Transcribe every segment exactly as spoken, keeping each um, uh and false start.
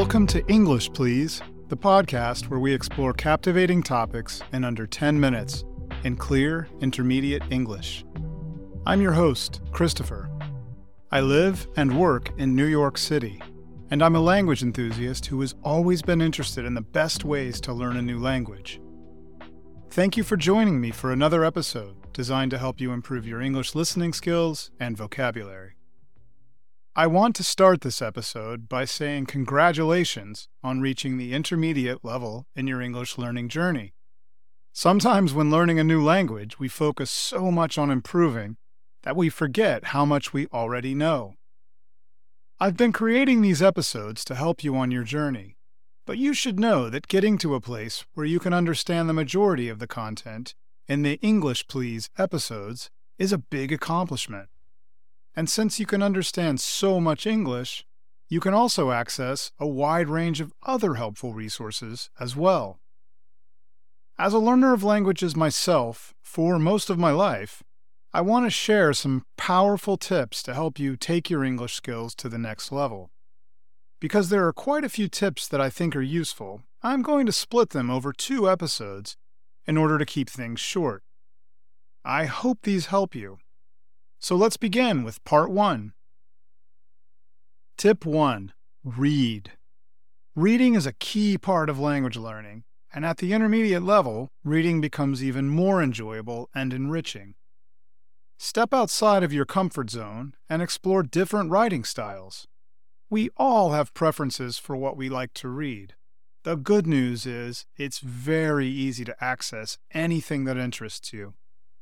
Welcome to English, Please, the podcast where we explore captivating topics in under ten minutes in clear, intermediate English. I'm your host, Christopher. I live and work in New York City, and I'm a language enthusiast who has always been interested in the best ways to learn a new language. Thank you for joining me for another episode designed to help you improve your English listening skills and vocabulary. I want to start this episode by saying congratulations on reaching the intermediate level in your English learning journey. Sometimes when learning a new language, we focus so much on improving that we forget how much we already know. I've been creating these episodes to help you on your journey, but you should know that getting to a place where you can understand the majority of the content in the English Please episodes is a big accomplishment. And since you can understand so much English, you can also access a wide range of other helpful resources as well. As a learner of languages myself for most of my life, I want to share some powerful tips to help you take your English skills to the next level. Because there are quite a few tips that I think are useful, I'm going to split them over two episodes in order to keep things short. I hope these help you. So let's begin with part one. Tip one. Read. Reading is a key part of language learning, and at the intermediate level, reading becomes even more enjoyable and enriching. Step outside of your comfort zone and explore different writing styles. We all have preferences for what we like to read. The good news is it's very easy to access anything that interests you.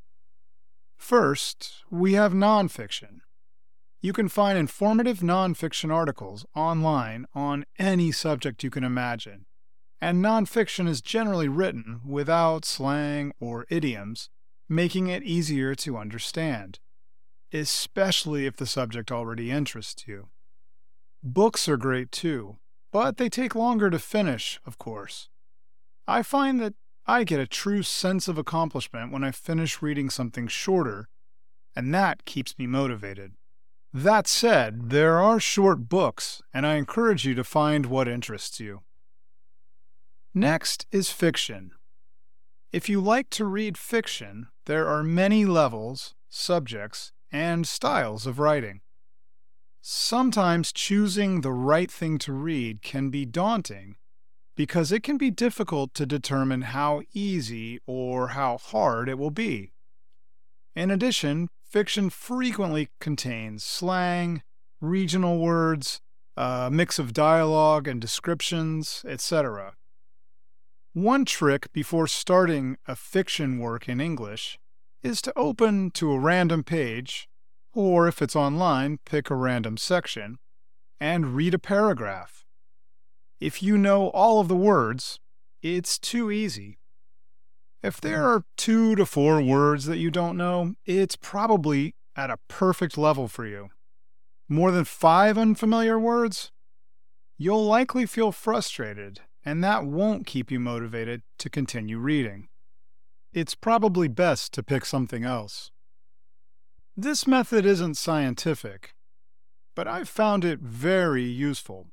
First, we have nonfiction. You can find informative nonfiction articles online on any subject you can imagine, and nonfiction is generally written without slang or idioms, making it easier to understand, especially if the subject already interests you. Books are great too, but they take longer to finish, of course. I find that I get a true sense of accomplishment when I finish reading something shorter, and that keeps me motivated. That said, there are short books, and I encourage you to find what interests you. Next is fiction. If you like to read fiction, there are many levels, subjects, and styles of writing. Sometimes choosing the right thing to read can be daunting, because it can be difficult to determine how easy or how hard it will be. In addition, fiction frequently contains slang, regional words, a mix of dialogue and descriptions, et cetera. One trick before starting a fiction work in English is to open to a random page, or if it's online, pick a random section, and read a paragraph. If you know all of the words, it's too easy. If there are two to four words that you don't know, it's probably at a perfect level for you. More than five unfamiliar words? You'll likely feel frustrated, and that won't keep you motivated to continue reading. It's probably best to pick something else. This method isn't scientific, but I've found it very useful.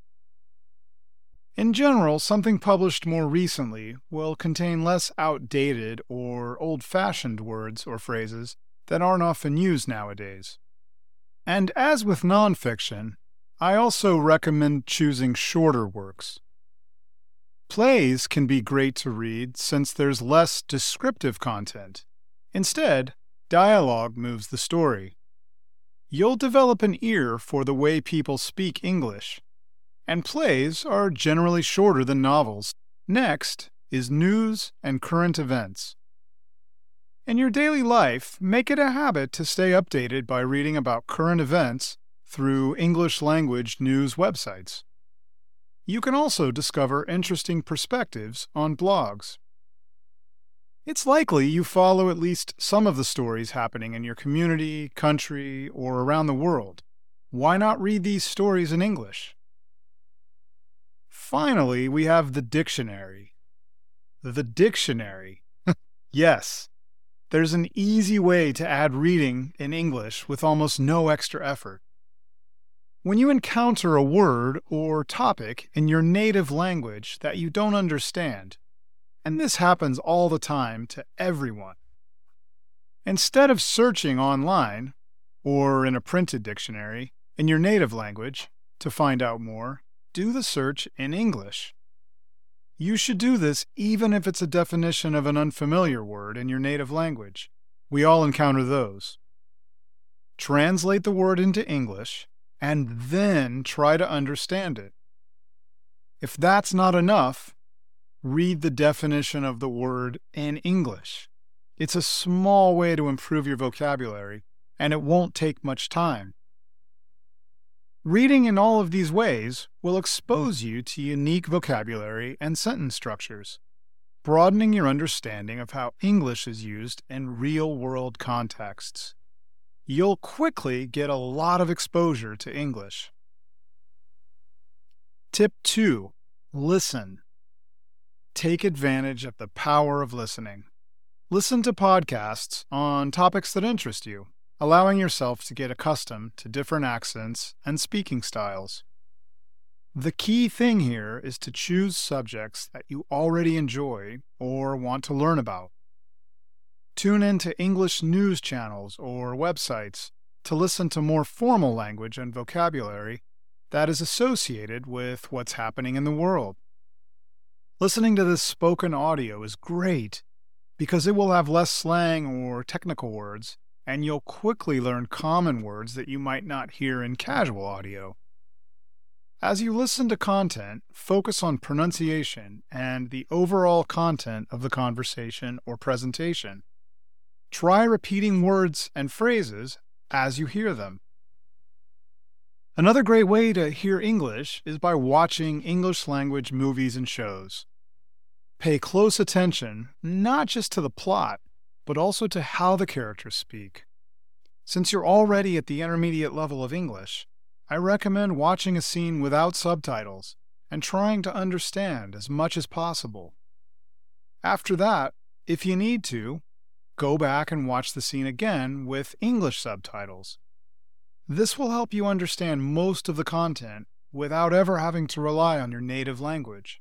In general, something published more recently will contain less outdated or old-fashioned words or phrases that aren't often used nowadays. And as with nonfiction, I also recommend choosing shorter works. Plays can be great to read since there's less descriptive content. Instead, dialogue moves the story. You'll develop an ear for the way people speak English, and plays are generally shorter than novels. Next is news and current events. In your daily life, make it a habit to stay updated by reading about current events through English language news websites. You can also discover interesting perspectives on blogs. It's likely you follow at least some of the stories happening in your community, country, or around the world. Why not read these stories in English? Finally, we have the dictionary. The dictionary. Yes, there's an easy way to add reading in English with almost no extra effort. When you encounter a word or topic in your native language that you don't understand, and this happens all the time to everyone, instead of searching online or in a printed dictionary in your native language to find out more, do the search in English. You should do this even if it's a definition of an unfamiliar word in your native language. We all encounter those. Translate the word into English and then try to understand it. If that's not enough, read the definition of the word in English. It's a small way to improve your vocabulary, and it won't take much time. Reading in all of these ways will expose you to unique vocabulary and sentence structures, broadening your understanding of how English is used in real-world contexts. You'll quickly get a lot of exposure to English. Tip two. Listen. Take advantage of the power of listening. Listen to podcasts on topics that interest you, allowing yourself to get accustomed to different accents and speaking styles. The key thing here is to choose subjects that you already enjoy or want to learn about. Tune into English news channels or websites to listen to more formal language and vocabulary that is associated with what's happening in the world. Listening to this spoken audio is great because it will have less slang or technical words, and you'll quickly learn common words that you might not hear in casual audio. As you listen to content, focus on pronunciation and the overall content of the conversation or presentation. Try repeating words and phrases as you hear them. Another great way to hear English is by watching English language movies and shows. Pay close attention not just to the plot, but also to how the characters speak. Since you're already at the intermediate level of English, I recommend watching a scene without subtitles and trying to understand as much as possible. After that, if you need to, go back and watch the scene again with English subtitles. This will help you understand most of the content without ever having to rely on your native language.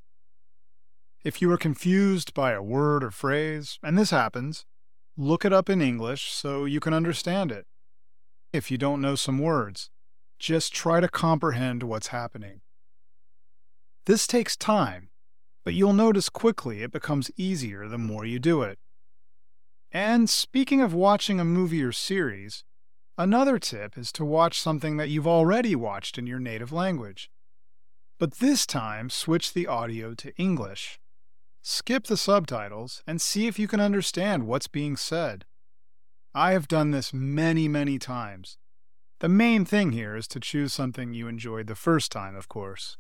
If you are confused by a word or phrase, and this happens, look it up in English so you can understand it. If you don't know some words, just try to comprehend what's happening. This takes time, but you'll notice quickly it becomes easier the more you do it. And speaking of watching a movie or series, another tip is to watch something that you've already watched in your native language. But this time, switch the audio to English. Skip the subtitles and see if you can understand what's being said. I have done this many, many times. The main thing here is to choose something you enjoyed the first time, of course.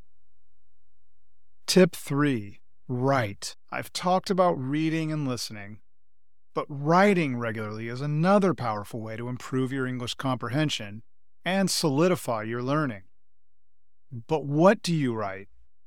Tip three. Write. I've talked about reading and listening, but writing regularly is another powerful way to improve your English comprehension and solidify your learning. But what do you write?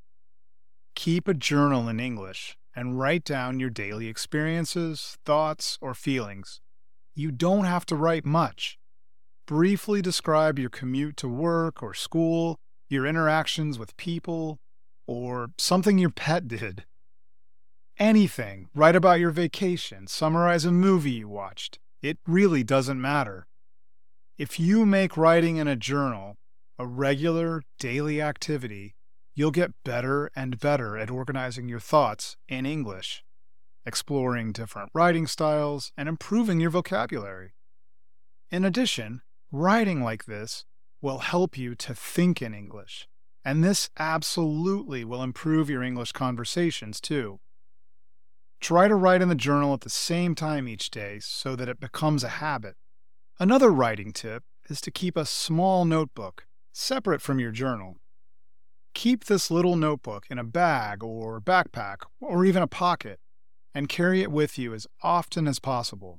Keep a journal in English and write down your daily experiences, thoughts, or feelings. You don't have to write much. Briefly describe your commute to work or school, your interactions with people, or something your pet did. Anything. Write about your vacation, summarize a movie you watched. It really doesn't matter. If you make writing in a journal a regular, daily activity, you'll get better and better at organizing your thoughts in English, exploring different writing styles, and improving your vocabulary. In addition, writing like this will help you to think in English, and this absolutely will improve your English conversations too. Try to write in the journal at the same time each day so that it becomes a habit. Another writing tip is to keep a small notebook separate from your journal. Keep this little notebook in a bag or backpack or even a pocket and carry it with you as often as possible.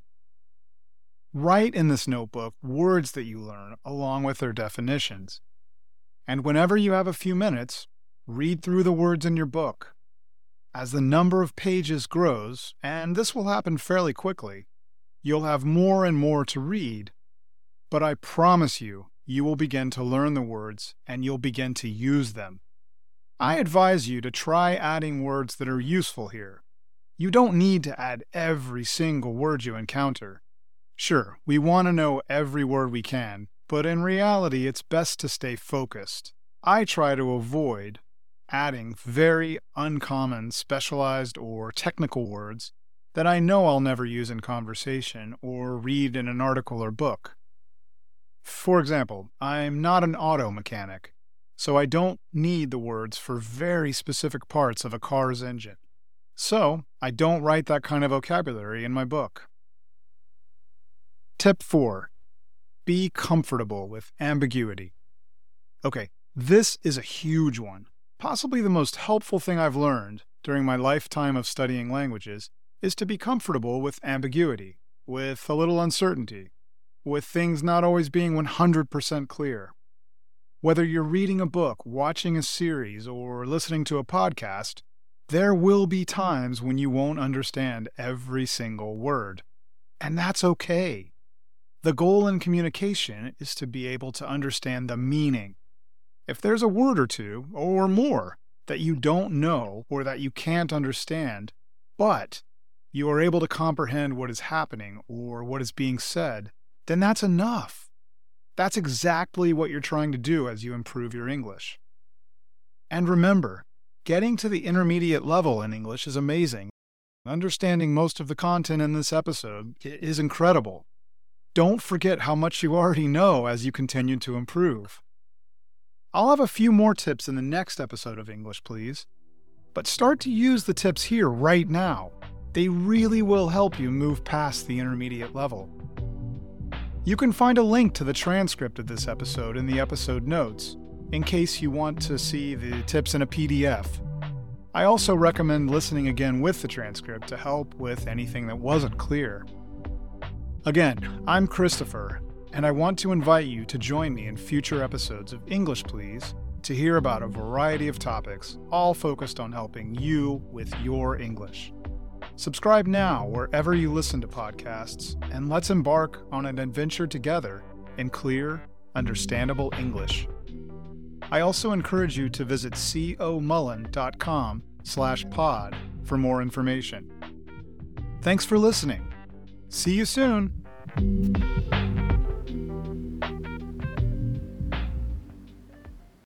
Write in this notebook words that you learn along with their definitions. And whenever you have a few minutes, read through the words in your book. As the number of pages grows, and this will happen fairly quickly, you'll have more and more to read, but I promise you, you will begin to learn the words and you'll begin to use them. I advise you to try adding words that are useful here. You don't need to add every single word you encounter. Sure, we want to know every word we can, but in reality, it's best to stay focused. I try to avoid adding very uncommon, specialized, or technical words that I know I'll never use in conversation or read in an article or book. For example, I'm not an auto mechanic, so I don't need the words for very specific parts of a car's engine. So, I don't write that kind of vocabulary in my book. Tip four. Be comfortable with ambiguity. Okay, this is a huge one. Possibly the most helpful thing I've learned during my lifetime of studying languages is to be comfortable with ambiguity, with a little uncertainty, with things not always being one hundred percent clear. Whether you're reading a book, watching a series, or listening to a podcast, there will be times when you won't understand every single word. And that's okay. The goal in communication is to be able to understand the meaning. If there's a word or two, or more, that you don't know or that you can't understand, but you are able to comprehend what is happening or what is being said, then that's enough. That's exactly what you're trying to do as you improve your English. And remember, getting to the intermediate level in English is amazing. Understanding most of the content in this episode is incredible. Don't forget how much you already know as you continue to improve. I'll have a few more tips in the next episode of English Please, but start to use the tips here right now. They really will help you move past the intermediate level. You can find a link to the transcript of this episode in the episode notes, in case you want to see the tips in a P D F. I also recommend listening again with the transcript to help with anything that wasn't clear. Again, I'm Christopher, and I want to invite you to join me in future episodes of English Please to hear about a variety of topics, all focused on helping you with your English. Subscribe now wherever you listen to podcasts, and let's embark on an adventure together in clear, understandable English. I also encourage you to visit comullen.com slash pod for more information. Thanks for listening. See you soon.